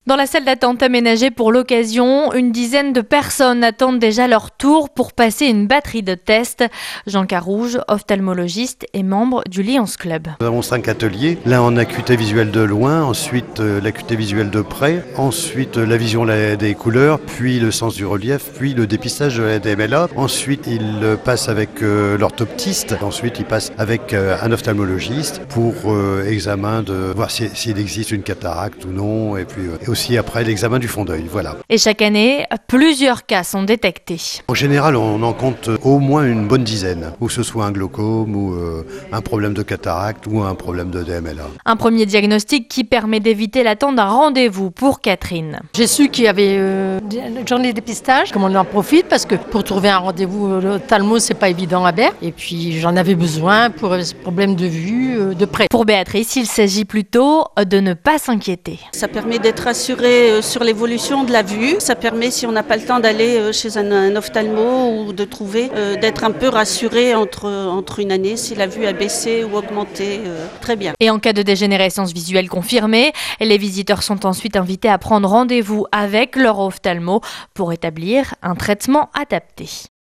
Dans la salle d'attente aménagée pour l'occasion, une dizaine de personnes attendent déjà leur tour pour passer une batterie de tests. Jean Carouge, ophtalmologiste et membre du Lions Club. Nous avons 5 ateliers, l'un en acuité visuelle de loin, ensuite l'acuité visuelle de près, ensuite la vision des couleurs, puis le sens du relief, puis le dépistage des MLA. Ensuite, ils passent avec l'orthoptiste, ensuite ils passent avec un ophtalmologiste pour examen de voir s'il existe une cataracte ou non, et puis aussi après l'examen du fond d'œil, voilà. Et chaque année, plusieurs cas sont détectés. En général, on en compte au moins une bonne dizaine, ou ce soit un glaucome, ou un problème de cataracte, ou un problème de DMLA. Un premier diagnostic qui permet d'éviter l'attente d'un rendez-vous pour Catherine. J'ai su qu'il y avait une journée de dépistage, comme on en profite, parce que pour trouver un rendez-vous ophtalmo, c'est pas évident à Berck. Et puis j'en avais besoin pour ce problème de vue de près. Pour Béatrice, il s'agit plutôt de ne pas s'inquiéter. Ça permet d'être rassuré sur l'évolution de la vue. Ça permet, si on n'a pas le temps d'aller chez un ophtalmo ou de trouver, d'être un peu rassuré entre une année si la vue a baissé ou augmenté. Très bien. Et en cas de dégénérescence visuelle confirmée, les visiteurs sont ensuite invités à prendre rendez-vous avec leur ophtalmo pour établir un traitement adapté.